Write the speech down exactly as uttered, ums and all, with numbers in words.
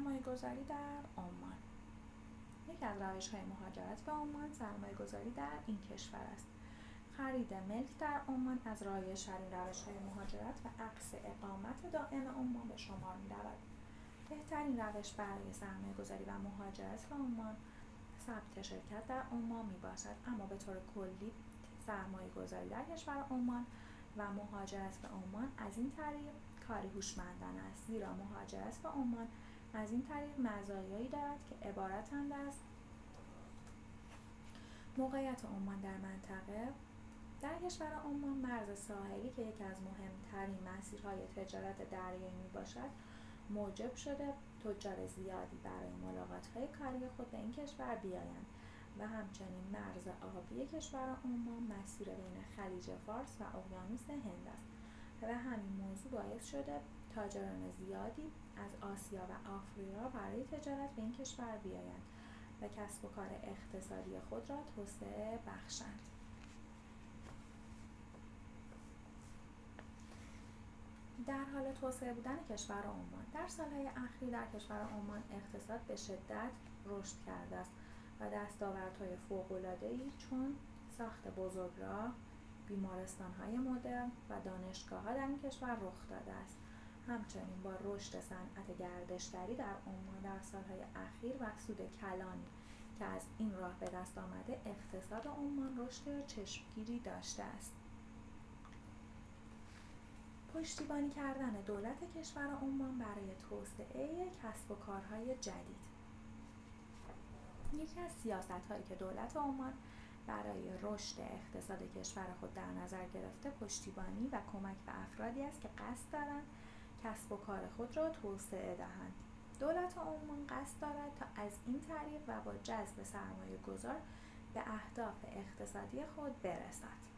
سرمایه گذاری در عمان. یکی از روش‌های مهاجرت به عمان سرمایه گذاری در این کشور است. خرید ملک در عمان از رایج‌ترین روش‌های مهاجرت و عقد اقامت دائم عمان به شمار می‌رود. بهترین روش برای سرمایه گذاری و مهاجرت به عمان ثبت شرکت در عمان میباشد، اما به طور کلی سرمایه گذاری در کشور عمان و مهاجرت به عمان از این طریق کاری هوشمندانه است، زیرا مهاجرت به عمان از این طریق مزایایی دارد که عبارتند از موقعیت عمان در منطقه. در کشور عمان مرز ساحلی که یکی از مهمترین مسیرهای تجارت دریایی میباشد موجب شده تجار زیادی برای ملاقات‌های کاری خود به این کشور بیایند و همچنین مرز آبی کشور عمان مسیر بین خلیج فارس و اقیانوس هند است و همین موضوع باعث شده تاجران زیادی از آسیا و آفریقا برای تجارت به این کشور بیایند و کسب و کار اقتصادی خود را توسعه بخشند. در حال توسعه بودن کشور عمان. در سالهای اخیر در کشور عمان اقتصاد به شدت رشد کرده است و دستاوردهای فوق‌العاده‌ای چون ساخت بزرگراه، بیمارستان‌های مدرن و دانشگاه‌ها در این کشور رخ داده است. همچنین با رشد صنعت گردشگری در عمان در سالهای اخیر و سود کلانی که از این راه به دست آمده، اقتصاد عمان رشد چشمگیری داشته است. پشتیبانی کردن دولت کشور عمان برای توسعه کسب و کارهای جدید. یکی از سیاست‌هایی که دولت عمان برای رشد اقتصاد کشور خود در نظر گرفته پشتیبانی و کمک به افرادی است که قصد دارند کسب و کار خود را توسعه دهند. دولت عمان قصد دارد تا از این طریق و با جذب سرمایه گذار به اهداف اقتصادی خود برسد.